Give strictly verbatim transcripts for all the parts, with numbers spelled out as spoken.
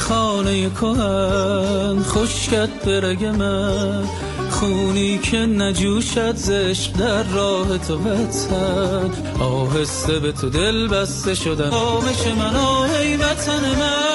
خانه کهن خشکت برگ من، خونی که نجوشد زشق در راه تو وطن. آهسته به تو دل بسته شدم، آمش من آهی وطن من.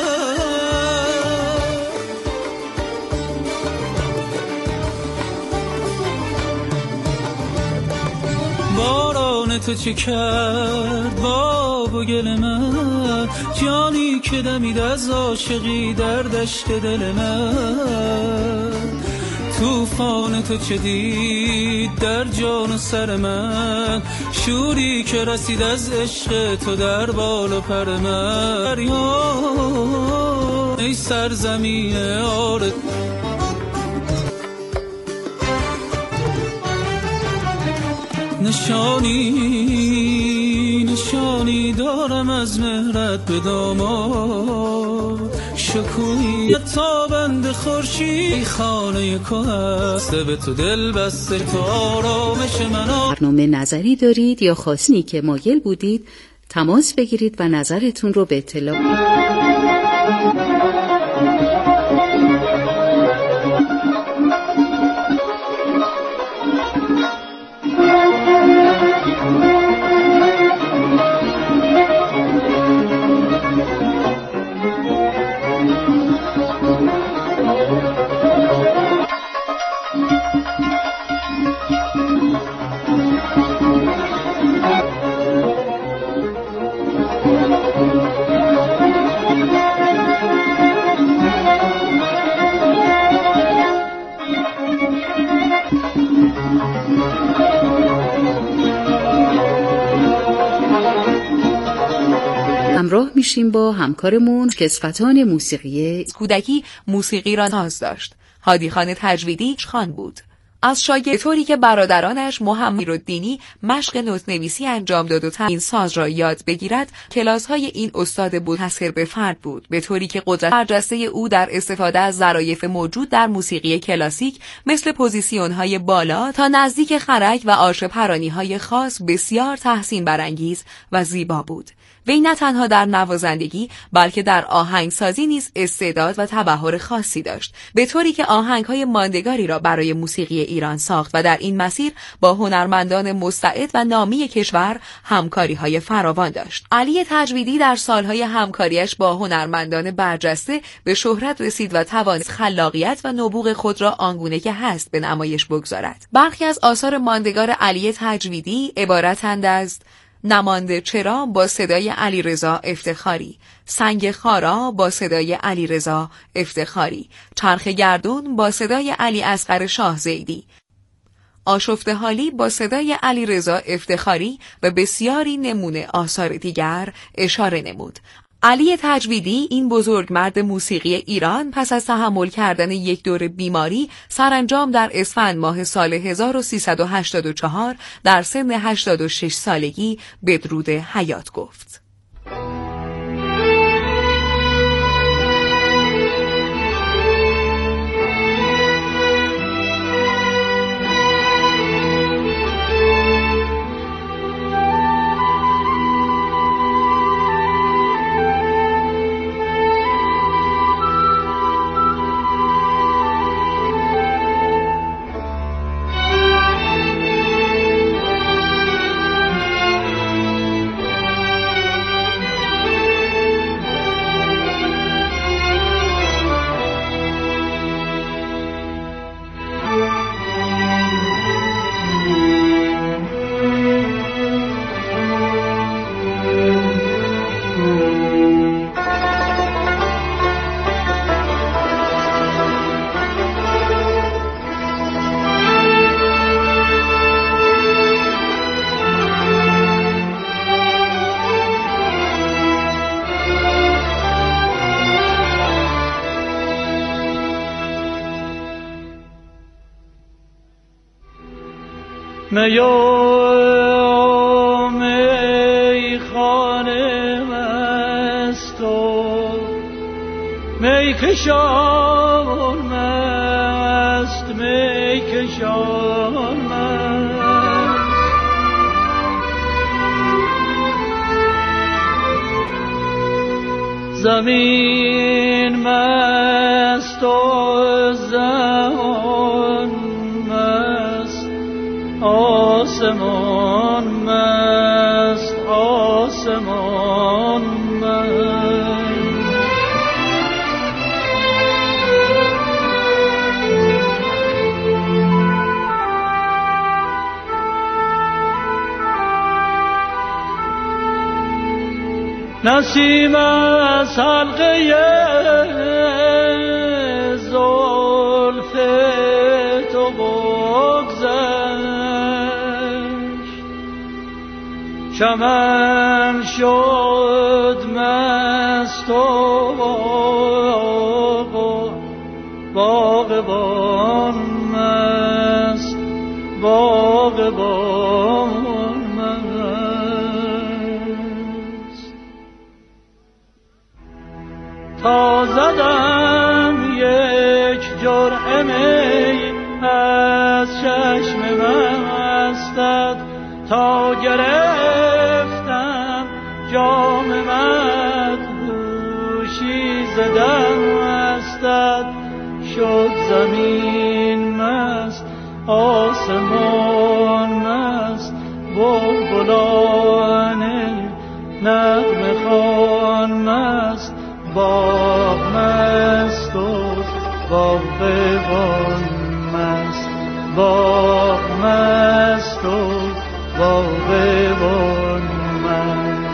باران تو چه کرد باب و گل من، جانی که دمید از عاشقی در دشت دل من. توفان تو چه دید در جان و سر من، شوری که رسید از عشق تو در بال و پر من. ای سرزمین آرد نشانی نشانی دارم از مهرت به داماد، شکوهی تابنده خورشید خانه که به تو دل بسته تو آرامش من. برنامه نظری دارید یا خواستنی که مایل بودید تماس بگیرید و نظرتون رو به اطلاع همراه میشیم با همکارمون کسفتان موسیقی. کودکی موسیقی را ناز داشت. هادی خان تجویدی خان بود. از شاگردی که برادرانش محمد الدینی مشق نوت‌نویسی انجام داد و این ساز را یاد بگیرد، کلاس‌های این استاد منحصر به فرد بود، به طوری که قدرت برجسته او در استفاده از ظرایف موجود در موسیقی کلاسیک مثل پوزیسیون‌های بالا تا نزدیک خرک و آرش پرانی‌های خاص بسیار تحسین برانگیز و زیبا بود. وی نه تنها در نوازندگی بلکه در آهنگسازی نیز استعداد و تبحر خاصی داشت، به طوری که آهنگ‌های ماندگاری را برای موسیقی ایران ساخت و در این مسیر با هنرمندان مستعد و نامی کشور همکاری‌های فراوان داشت. علی تجویدی در سالهای همکاریش با هنرمندان برجسته به شهرت رسید و توانست خلاقیت و نبوغ خود را آنگونه که هست به نمایش بگذارد. برخی از آثار ماندگار علی تجویدی عبارتند از نمانده چرا با صدای علیرضا افتخاری، سنگ خارا با صدای علیرضا افتخاری، چرخ گردون با صدای علی اصغر شاه زیدی، آشفته حالی با صدای علیرضا افتخاری و بسیاری نمونه آثار دیگر اشاره نمود. علی تجویدی، این بزرگمرد موسیقی ایران، پس از تحمل کردن یک دور بیماری سرانجام در اسفند ماه سال هزار و سیصد و هشتاد و چهار در سن هشتاد و شش سالگی بدرود حیات گفت. میام ای خانه مست و می کشان مست می کشان مست زمین مست و زمان مست، آسمان مست، آسمان مست. نسیم از حلقه زلف تو بگذشت، چمن شد مست و باغبان مست، باغبان تا زدم یک جرعه می از چشم مستت، تا گرفتم جام مدهوشی ز دستت، شد زمین مست، آسمان مست، بلبلان نغمه خوان مست، باغ مست و باغبان مست، باغ مست و باغبان مست.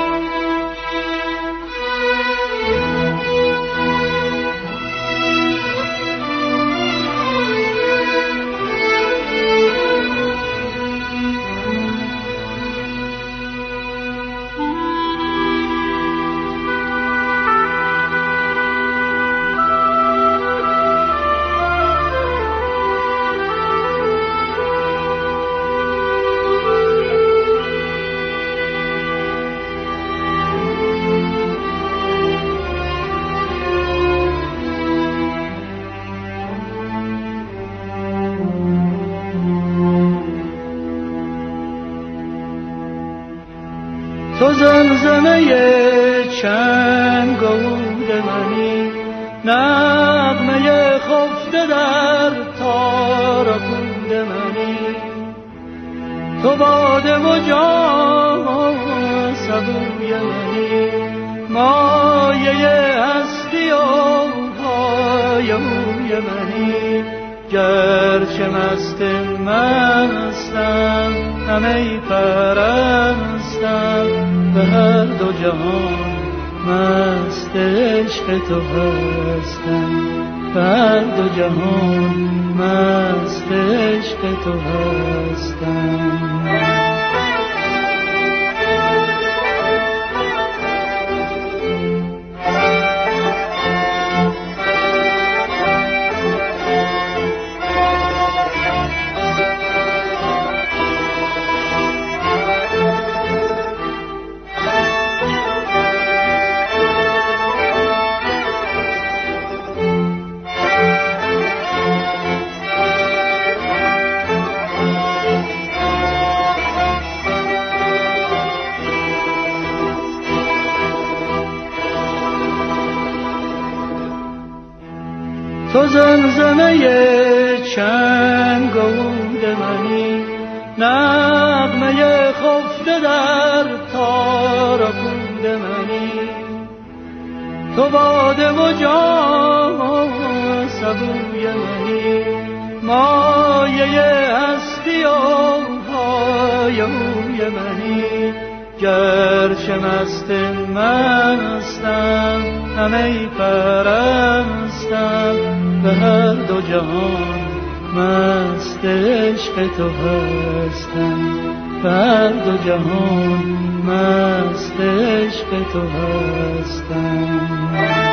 تو زمزمه چنگ و عود منی، نغمه خفته در تار و پود منی، تو باده و جام و سبوی منی، مایه هستی و های اوی منی، گرچه مست مستم همه پرستم، به هر دو جهان مست عشق تو هستم، به هر دو جهان مست عشق تو هستم. تو زمزمه چنگ و عود منی، نغمه خفته در تار و پود منی، تو باده و جام و سبوی منی، مایه هستی و های اوی منی، گرچه مست مستم همه پرستم، به هر دو جهان مست عشق تو هستم، به هر دو جهان مست عشق تو هستم.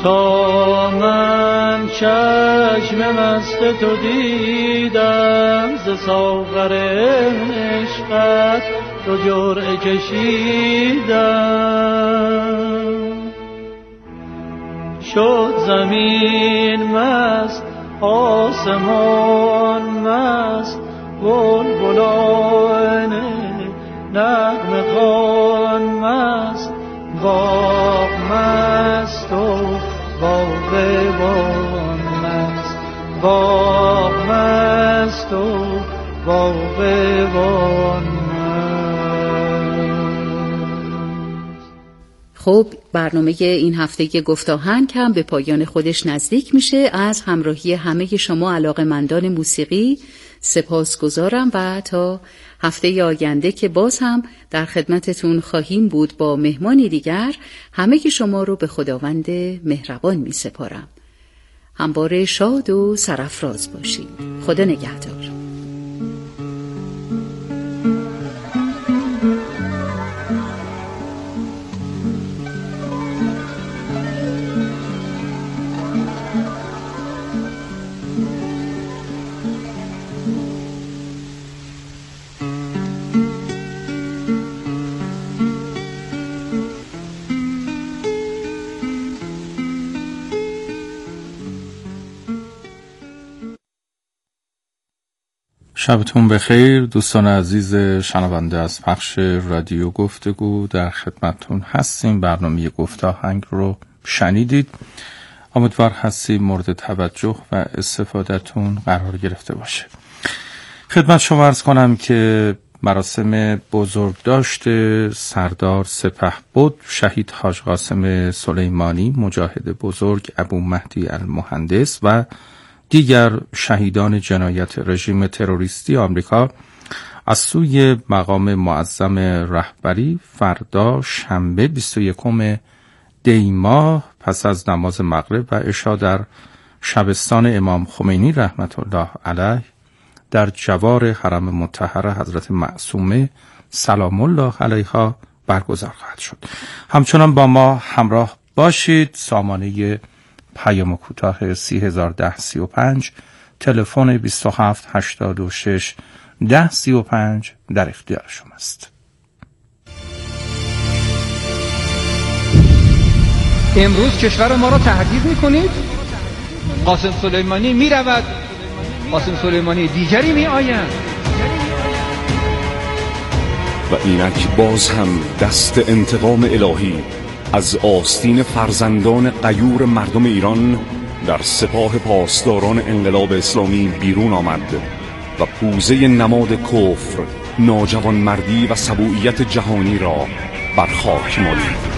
تا من چشم مست تو دیدم ز ساغر عشقت تو جرعه کشیدم شد زمین مست آسمان مست بلبلان نغمه خوان مست باغ مست و باغبان مست باغ مست و باغبان مست. خب برنامه این هفته گفتاهنگ هم به پایان خودش نزدیک میشه. از همراهی همه شما علاقه‌مندان موسیقی سپاسگزارم و تا هفته آینده که باز هم در خدمتتون خواهیم بود با مهمانی دیگر، همه شما رو به خداوند مهربان می سپارم. همواره شاد و سرافراز باشید. خدا نگهدار. شبتون بخیر دوستان عزیز شنونده از پخش رادیو گفتگو، در خدمتتون هستیم. برنامه گفتاهنگ رو شنیدید. امیدوار هستیم مورد توجه و استفادهتون قرار گرفته باشه. خدمت شما عرض کنم که مراسم بزرگداشت سردار سپهبد شهید حاج قاسم سلیمانی، مجاهد بزرگ ابو مهدی المهندس و دیگر شهیدان جنایت رژیم تروریستی آمریکا از سوی مقام معظم رهبری فردا شنبه بیست و یکم دی ماه پس از نماز مغرب و عشا در شبستان امام خمینی رحمت الله علیه در جوار حرم مطهر حضرت معصومه سلام الله علیها برگزار خواهد شد. همچنان با ما همراه باشید. سامانه پیام کوتاه سی هزار ده سی و پنج، تلفن بیست و هفت هشتاد و شش ده سی و پنج در اختیار شما است. امروز کشور ما را تهدید میکنید. قاسم سلیمانی میرود، قاسم سلیمانی دیگری میآیند و اینک باز هم دست انتقام الهی از آستین فرزندان غیور مردم ایران در سپاه پاسداران انقلاب اسلامی بیرون آمد و پوزه نماد کفر، ناجوانمردی و سبوعیت جهانی را بر خاک مالید.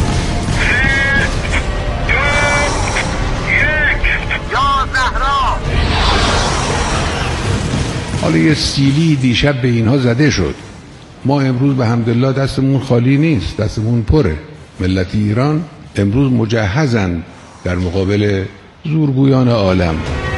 حالا یه سیلی دیشب به اینها زده شد. ما امروز به حمدالله دستمون خالی نیست، دستمون پره. ملت ایران امروز مجهزند در مقابل زورگویان عالم.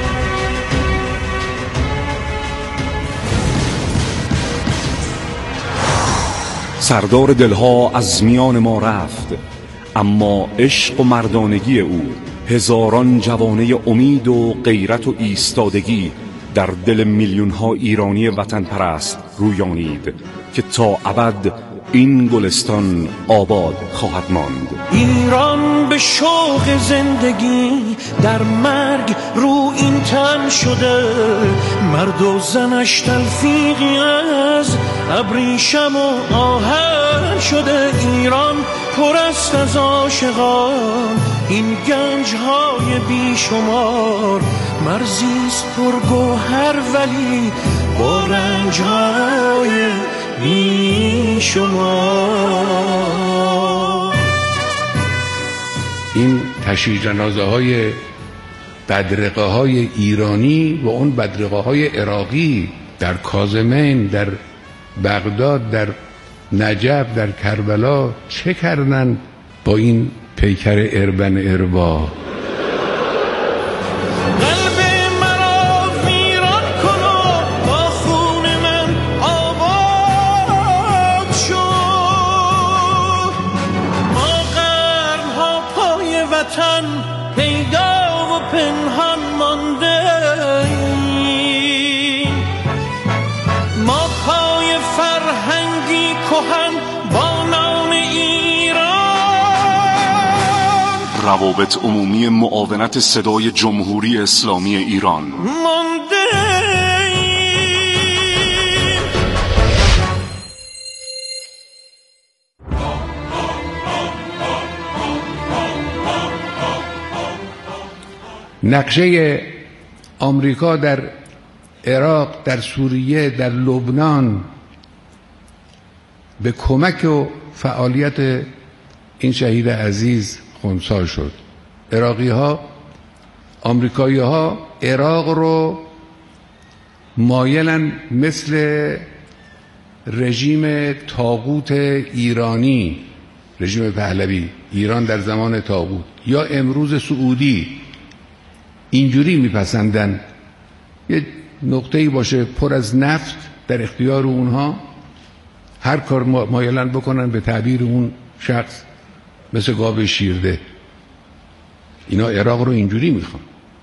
سردار دلها از میان ما رفت، اما عشق و مردانگی او هزاران جوانه امید و غیرت و ایستادگی در دل میلیون ها ایرانی وطن پرست رویانید که تا ابد این گلستان آباد خواهد ماند. ایران به شوق زندگی در مرگ رو این تن شده، مرد و زنش تلفیقی از ابریشم و آهن شده. ایران پر است از عاشقان، این گنج های بیشمار، مرزیست پر گوهر ولی با رنج های بیشمار. این تشییع جنازه های بدرقه های ایرانی و اون بدرقه های عراقی در کاظمین، در بغداد، در نجف، در کربلا چه کردن با این پیکر اربن اربا؟ وطن پیدا و پنهان مانده ایم. ما پای فرهنگی کهن با نام ایران، روابط عمومی معاونت صدای جمهوری اسلامی ایران مانده نقشه آمریکا در عراق، در سوریه، در لبنان به کمک و فعالیت این شهید عزیز خنثی شد. عراقی ها، آمریکایی ها عراق رو مایلن مثل رژیم طاغوت ایرانی، رژیم پهلوی، ایران در زمان طاغوت، یا امروز سعودی، اینجوری میپسندن یه نقطه‌ای باشه پر از نفت در اختیار اونها، هر کار مایلن بکنن به تعبیر اون شخص مثل گاو شیرده. اینا عراق رو اینجوری میخوان.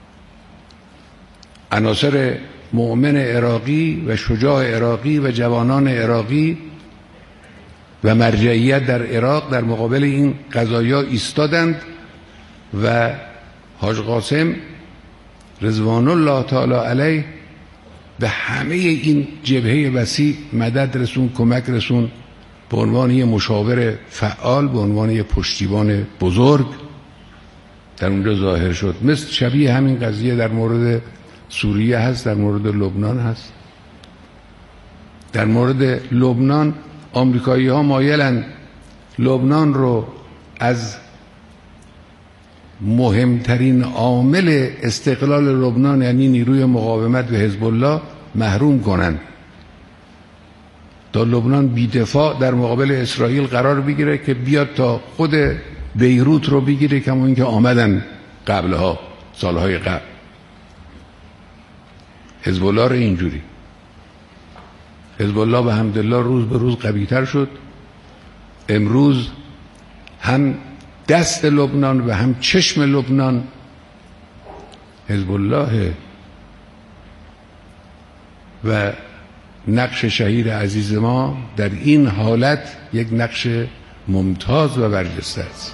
عناصر مؤمن عراقی و شجاع عراقی و جوانان عراقی و مرجعیت در عراق در مقابل این قضایا ایستادند و حاج قاسم رضوان الله تعالی علیه به همه این جبهه وسیع مدد رسون، کمک رسون، به عنوان یه مشاور فعال، به عنوان یه پشتیبان بزرگ در اونجا ظاهر شد. مثل شبیه همین قضیه در مورد سوریه هست، در مورد لبنان هست. در مورد لبنان آمریکایی ها مایلن لبنان رو از مهمترین عامل استقلال لبنان، یعنی نیروی مقاومت به حزب الله، محروم کنند تا لبنان بی‌دفاع در مقابل اسرائیل قرار بگیره که بیاد تا خود بیروت رو بگیره، کما اینکه آمدن قبلها، سالهای قبل. حزب الله رو اینجوری، حزب الله به حمدالله روز به روز قوی‌تر شد. امروز هم دست لبنان و هم چشم لبنان حزب الله و نقش شهید عزیز ما در این حالت یک نقش ممتاز و برجسته است.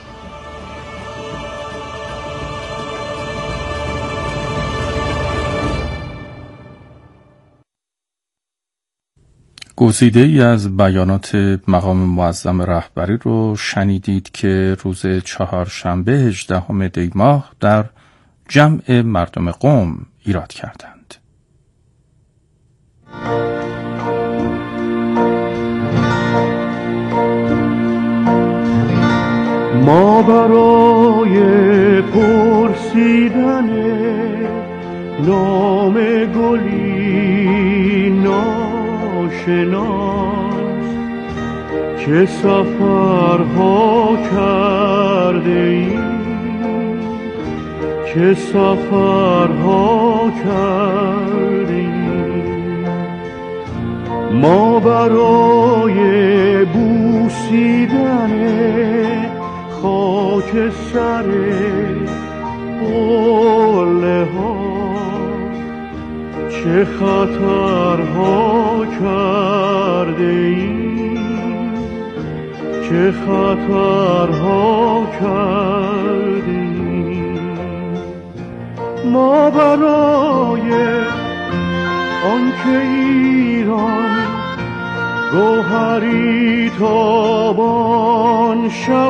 گزیده ای از بیانات مقام معظم رهبری رو شنیدید که روز چهارشنبه هجدهم دی ماه در جمع مردم قم ایراد کردند. ما برای پرسیدن نام گلی ناشناس چه سفرها کرده ایم، چه سفرها کرده ایم. ما برای بوسیدن خاک سر قله ها چه خطرها کرده ایم، چه خطرها کرده ایم. ما برای آنکه ایران گوهری تابان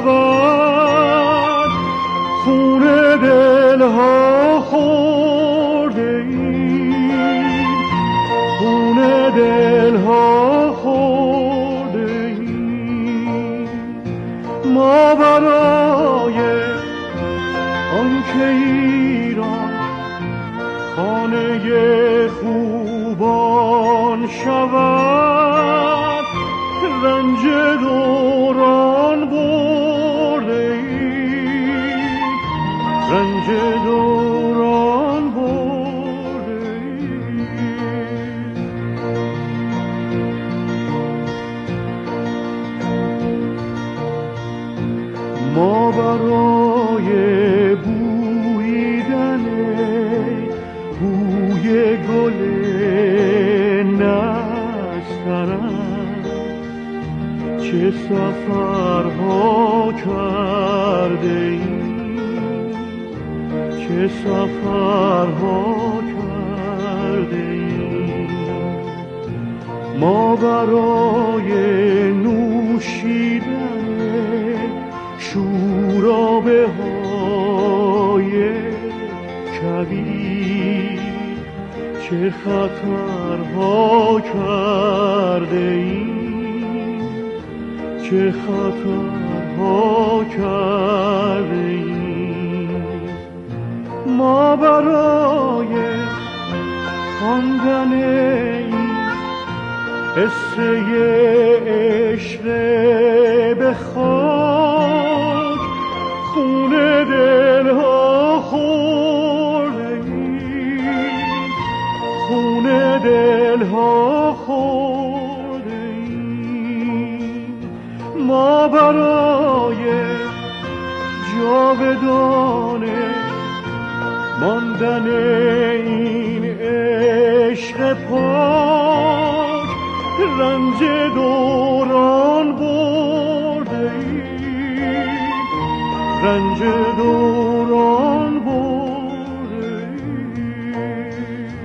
شود خون دلها خورده ایم، خون دلها خورده ایم. ما برای آنکه ایران خانه خوبان شود رنج دوران برده ایم، رنج دوران برده ایم. ما برای سفرها کرده ای، چه سفرها کرده ای. ما برای نوشیدن شورابه های کبیر چه خطرها کرده ای، چه خطرها کرده ای. ما برای خواندن این قصه عشق به خاک خون دلها خورده ای، خون دلها خورده ای. ما برای جاودانه ماندن این عشق پاک رنج دوران برده ای، رنج دوران برده ای.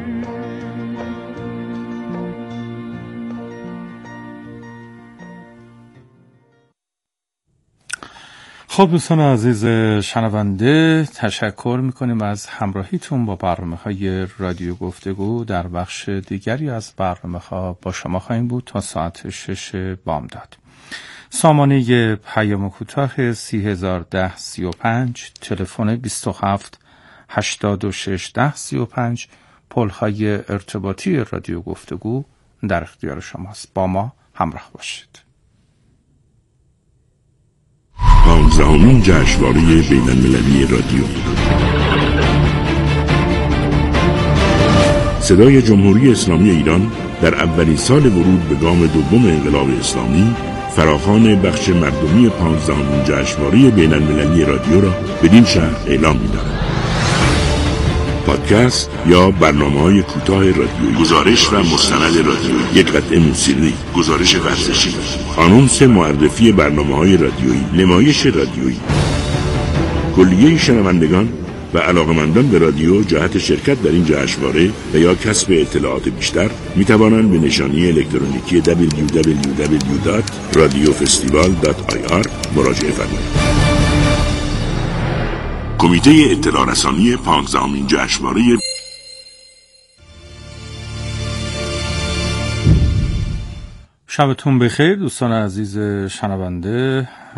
خب دوستان عزیز شنونده، تشکر میکنیم از همراهیتون با برنامه‌های رادیو گفتگو. در بخش دیگری از برنامه‌ها با شما خواهیم بود تا ساعت شش بامداد. سامانه پیام کوتاه سی هزار ده سی و پنج، تلفن بیست و هفت هشتاد و شش ده سی و پنج، پل‌های ارتباطی رادیو گفتگو در اختیار شماست. با ما همراه باشید. پانزدهمین جشنواره بین المللی رادیو. صدای جمهوری اسلامی ایران در اولین سال ورود به گام دوم انقلاب اسلامی فراخوان بخش مردمی پانزدهمین جشنواره بین المللی رادیو را بدین شهر اعلام می‌دارد. پادکست یا برنامه‌های کوتاه رادیویی، گزارش و مستند رادیویی، یک قطعه موسیقی، گزارش ورزشی، آنونس معرفی برنامه‌های رادیویی، نمایش رادیویی. کلیه شنوندگان و علاقمندان به رادیو جهت شرکت در این جشنواره و یا کسب اطلاعات بیشتر می توانند به نشانی الکترونیکی دبلیو دبلیو دبلیو دات رادیو فستیوال دات آی آر مراجعه فرمایید. کمیته اطلاع رسانی پانزدهمین جشنواره. شبتون بخیر دوستان عزیز شنونده.